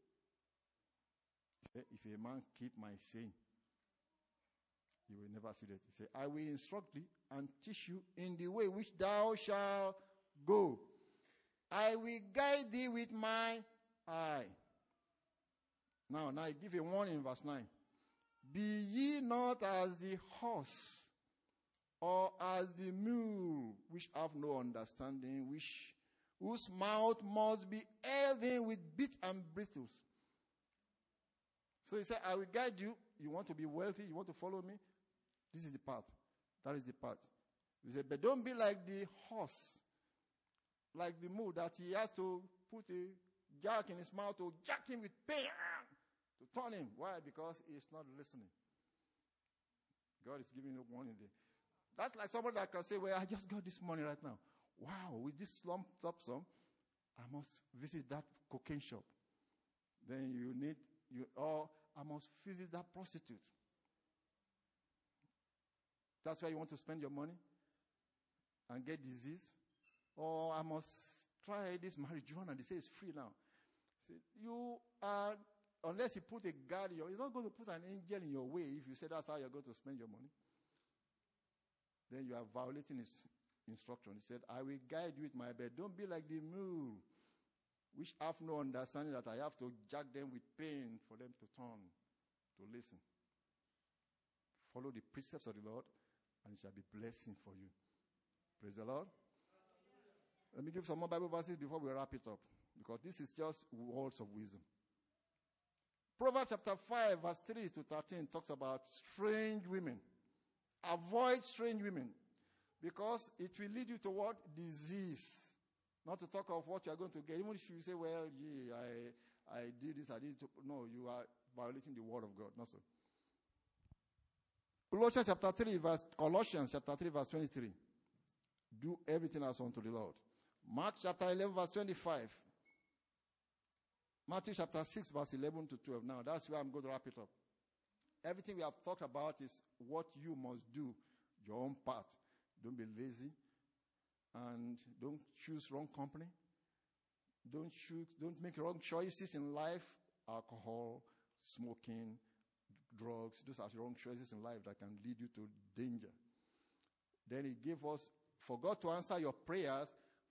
If a man keep my saying, you will never see that. He said, I will instruct thee and teach you in the way which thou shalt go. I will guide thee with my eye. Now I give a warning in verse 9. Be ye not as the horse, or as the mule, which have no understanding, whose mouth must be held in with bit and bristles. So he said, I will guide you. You want to be wealthy? You want to follow me? This is the path. That is the path. He said, but don't be like the horse, like the mule, that he has to put a jack in his mouth to jack him with pain, to turn him. Why? Because he's not listening. God is giving you warning there. That's like somebody that can say, well, I just got this money right now. Wow, with this lump sum, I must visit that cocaine shop. Then I must visit that prostitute. That's why you want to spend your money and get disease. Or I must try this marijuana. They say it's free now. See, you are, unless you put a guard in he's not going to put an angel in your way if you say that's how you're going to spend your money. Then you are violating his instruction. He said, I will guide you with my bed. Don't be like the mule, which have no understanding that I have to jack them with pain for them to turn, to listen. Follow the precepts of the Lord, and it shall be blessing for you. Praise the Lord. Let me give some more Bible verses before we wrap it up, because this is just words of wisdom. Proverbs chapter 5, verse 3 to 13 talks about strange women. Avoid strange women, because it will lead you toward disease. Not to talk of what you are going to get. Even if you say, well, gee, I did this, I did it. No, you are violating the word of God. Not so. Colossians chapter 3, verse 23. Do everything as unto the Lord. Mark chapter 11, verse 25. Matthew chapter 6, verse 11 to 12. Now, that's where I'm going to wrap it up. Everything we have talked about is what you must do, your own part. Don't be lazy, and don't choose wrong company. Don't make wrong choices in life. Alcohol, smoking, drugs. Those are wrong choices in life that can lead you to danger. Then he gave us, for God to answer your prayers,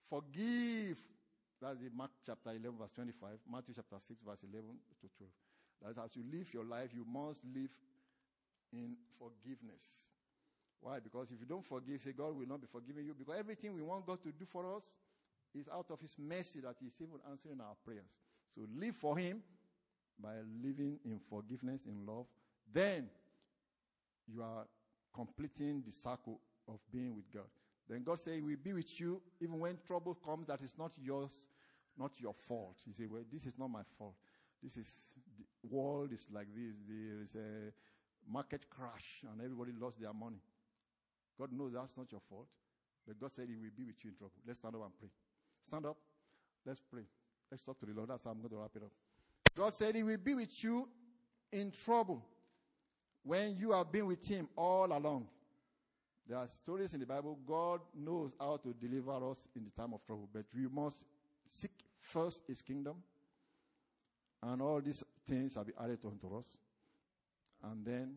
Forgive. That's the Mark chapter 11, verse 25. Matthew chapter 6, verse 11 to 12. That is, as you live your life, you must live in forgiveness. Why? Because if you don't forgive, say God will not be forgiving you. Because everything we want God to do for us is out of His mercy that He's even answering our prayers. So live for Him by living in forgiveness, in love. Then you are completing the circle of being with God. Then God said He will be with you even when trouble comes that is not yours, not your fault. You say, well, this is not my fault. This is, the world is like this. There is a market crash and everybody lost their money. God knows that's not your fault. But God said He will be with you in trouble. Let's stand up and pray. Stand up. Let's pray. Let's talk to the Lord. That's how I'm going to wrap it up. God said He will be with you in trouble when you have been with Him all along. There are stories in the Bible. God knows how to deliver us in the time of trouble. But we must seek first His kingdom. And all these things shall be added unto us. And then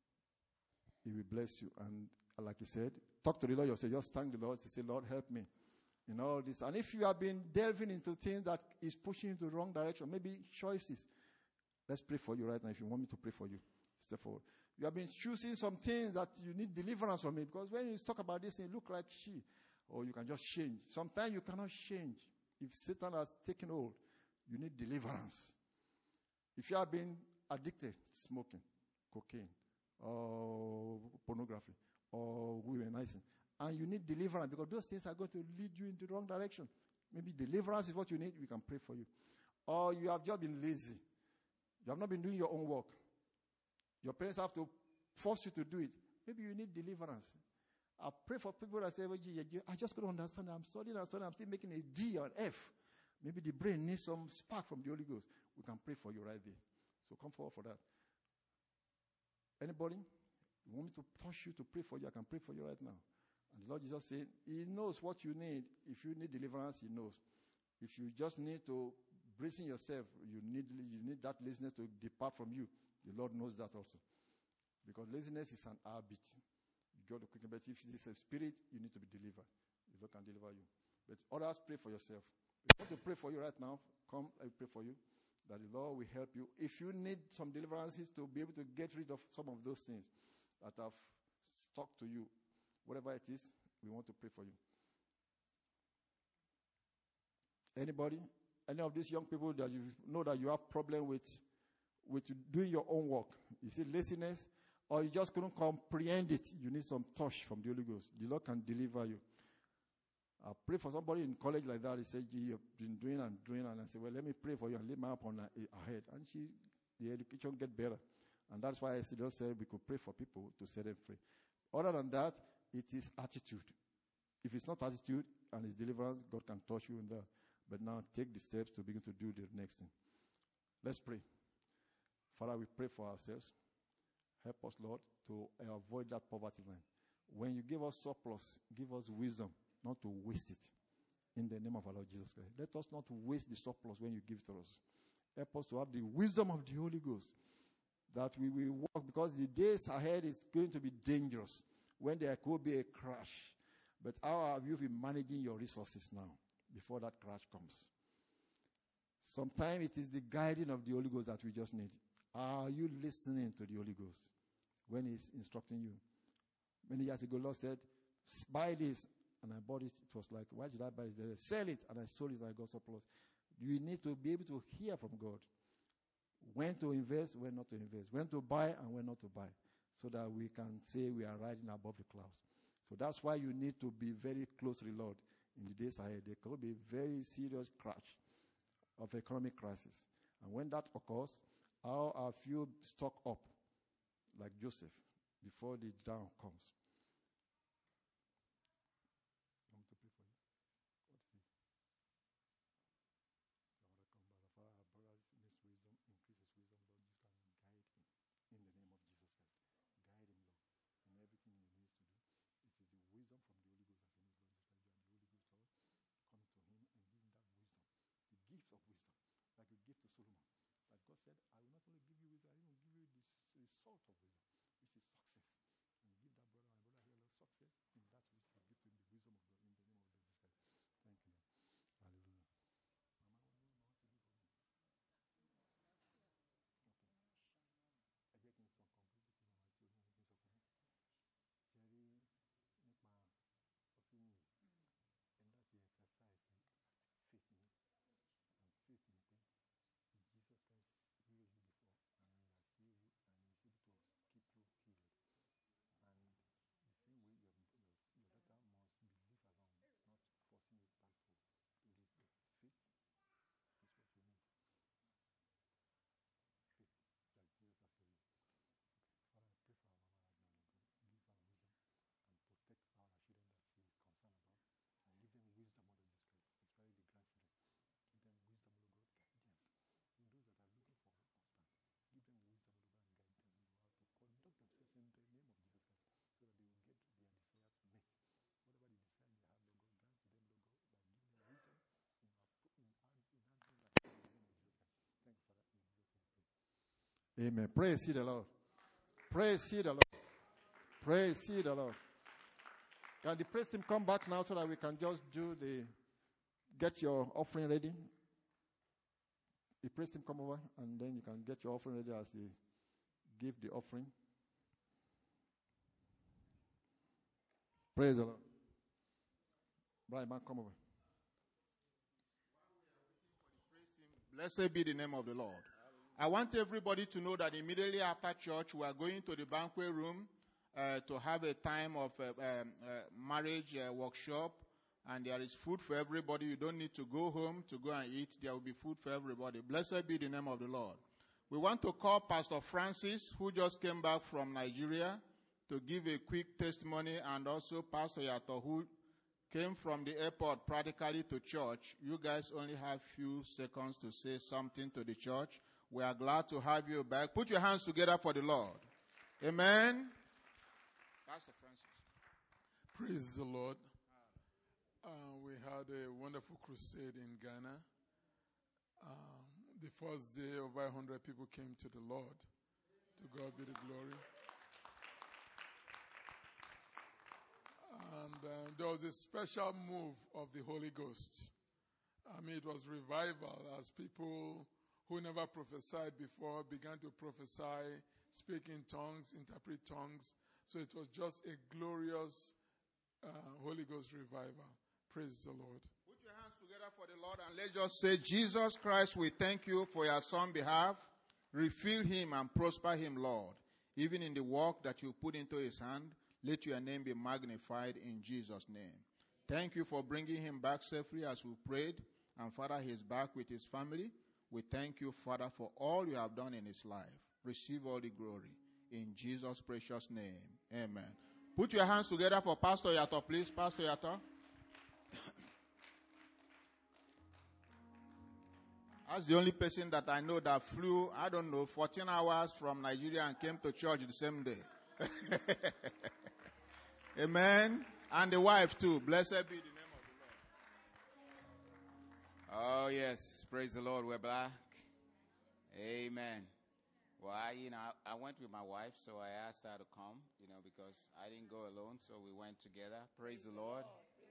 He will bless you. And like He said, talk to the Lord yourself. Just thank the Lord. Say, Lord, help me in all this. And if you have been delving into things that is pushing you into the wrong direction, maybe choices. Let's pray for you right now. If you want me to pray for you, step forward. You have been choosing some things that you need deliverance from it. Because when you talk about this, it look like she. Or you can just change. Sometimes you cannot change. If Satan has taken hold, you need deliverance. If you have been addicted to smoking, cocaine, or pornography, or womanizing, and you need deliverance because those things are going to lead you into the wrong direction. Maybe deliverance is what you need. We can pray for you. Or you have just been lazy. You have not been doing your own work. Your parents have to force you to do it. Maybe you need deliverance. I pray for people that say, well, I just couldn't understand. I'm studying, I'm still making a D or an F. Maybe the brain needs some spark from the Holy Ghost. We can pray for you right there. So come forward for that. Anybody? You want me to touch you to pray for you? I can pray for you right now. And the Lord Jesus said, He knows what you need. If you need deliverance, He knows. If you just need to brace yourself, you need that laziness to depart from you. The Lord knows that also. Because laziness is an habit. God will quicken, but if it is a spirit, you need to be delivered. The Lord can deliver you. But others, pray for yourself. If I want to pray for you right now, come, I pray for you. That the Lord will help you. If you need some deliverances to be able to get rid of some of those things that have stuck to you, whatever it is, we want to pray for you. Anybody? Any of these young people that you know that you have problem with doing your own work? Is it laziness? Or you just couldn't comprehend it? You need some touch from the Holy Ghost. The Lord can deliver you. I pray for somebody in college like that. He said, you've been doing and doing. And I said, well, let me pray for you and lay my hand on her head. And the education get better. And that's why I just said we could pray for people to set them free. Other than that, it is attitude. If it's not attitude and it's deliverance, God can touch you in that. But now take the steps to begin to do the next thing. Let's pray. Father, we pray for ourselves. Help us, Lord, to avoid that poverty line. When you give us surplus, give us wisdom not to waste it. In the name of our Lord Jesus Christ. Let us not waste the surplus when you give to us. Help us to have the wisdom of the Holy Ghost. That we will walk, because the days ahead is going to be dangerous when there could be a crash. But how have you been managing your resources now before that crash comes? Sometimes it is the guiding of the Holy Ghost that we just need. Are you listening to the Holy Ghost when He's instructing you? Many years ago, Lord said, buy this. And I bought it. It was like, why did I buy it? They said, sell it. And I sold it and I got surplus. You need to be able to hear from God. When to invest, when not to invest. When to buy and when not to buy. So that we can say we are riding above the clouds. So that's why you need to be very close to the Lord in the days ahead. There could be a very serious crash of economic crisis. And when that occurs, how are few stock up like Joseph before the down comes? I want to pray for you. What is it? Father, our brothers in His wisdom, increase His wisdom, Lord, you can guide him in the name of Jesus Christ. Guide him, Lord, in everything he needs to do. It is the wisdom from the Holy Ghost that he needs, Lord Jesus Christ. You are the Holy Ghost, Lord. Come to him and give him that wisdom, the gift of wisdom, like you gave to Solomon. That God said, I will not only give you wisdom, I will give you the result of wisdom, which is success. And give that brother, my brother here, Lord, success in that which you give to him, the wisdom of God, in the name of Jesus Christ. Thank you. Amen. Praise ye the Lord. Praise ye the Lord. Praise ye the Lord. Can the praise team come back now so that we can just get your offering ready? The praise team come over and then you can get your offering ready as they give the offering. Praise the Lord. Brian, man, come over. Blessed be the name of the Lord. I want everybody to know that immediately after church, we are going to the banquet room to have a time of marriage workshop. And there is food for everybody. You don't need to go home to go and eat. There will be food for everybody. Blessed be the name of the Lord. We want to call Pastor Francis, who just came back from Nigeria, to give a quick testimony, and also Pastor Yato, who came from the airport practically to church. You guys only have few seconds to say something to the church. We are glad to have you back. Put your hands together for the Lord. Amen. Pastor Francis. Praise the Lord. We had a wonderful crusade in Ghana. The first day, over 100 people came to the Lord. To God be the glory. And there was a special move of the Holy Ghost. I mean, it was revival as people who never prophesied before began to prophesy, speak in tongues, interpret tongues. So it was just a glorious Holy Ghost revival. Praise the Lord. Put your hands together for the Lord and let's just say, Jesus Christ, we thank you for your son's behalf. Refill him and prosper him, Lord. Even in the work that you put into his hand, let your name be magnified in Jesus' name. Thank you for bringing him back safely as we prayed. And Father, he's back with his family. We thank you, Father, for all you have done in his life. Receive all the glory. In Jesus' precious name. Amen. Put your hands together for Pastor Yato, please. Pastor Yato. That's the only person that I know that flew, 14 hours from Nigeria and came to church the same day. Amen. And the wife too. Blessed be the name of the Lord. Oh, yes. Praise the Lord. We're back. Amen. Well, I went with my wife, so I asked her to come, because I didn't go alone, so we went together. Praise the Lord.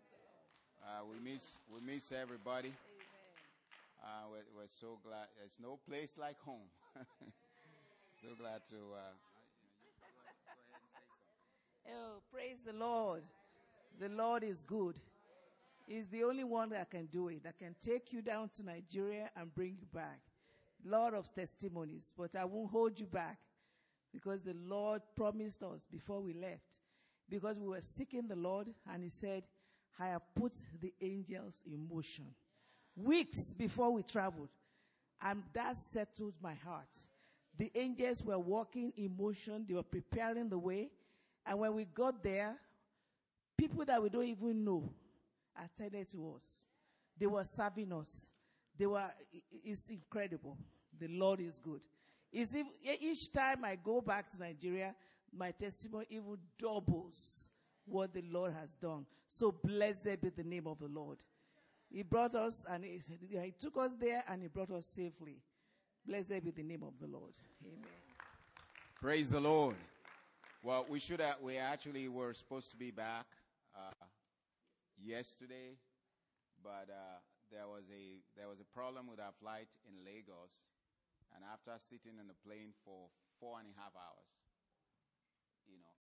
We miss everybody. We're so glad. There's no place like home. So glad to. Go ahead and say something. Oh, praise the Lord. The Lord is good. He's the only one that can do it, that can take you down to Nigeria and bring you back. Lot of testimonies, but I won't hold you back because the Lord promised us before we left, because we were seeking the Lord, and he said, I have put the angels in motion. Weeks before we traveled, and that settled my heart. The angels were walking in motion. They were preparing the way. And when we got there, people that we don't even know attended to us. They were serving us. It's incredible. The Lord is good. Each time I go back to Nigeria, my testimony even doubles what the Lord has done. So blessed be the name of the Lord. He brought us, and he took us there, and he brought us safely. Blessed be the name of the Lord. Amen. Praise the Lord. Well, we actually were supposed to be back yesterday, but there was a problem with our flight in Lagos, and after sitting in the plane for 4.5 hours,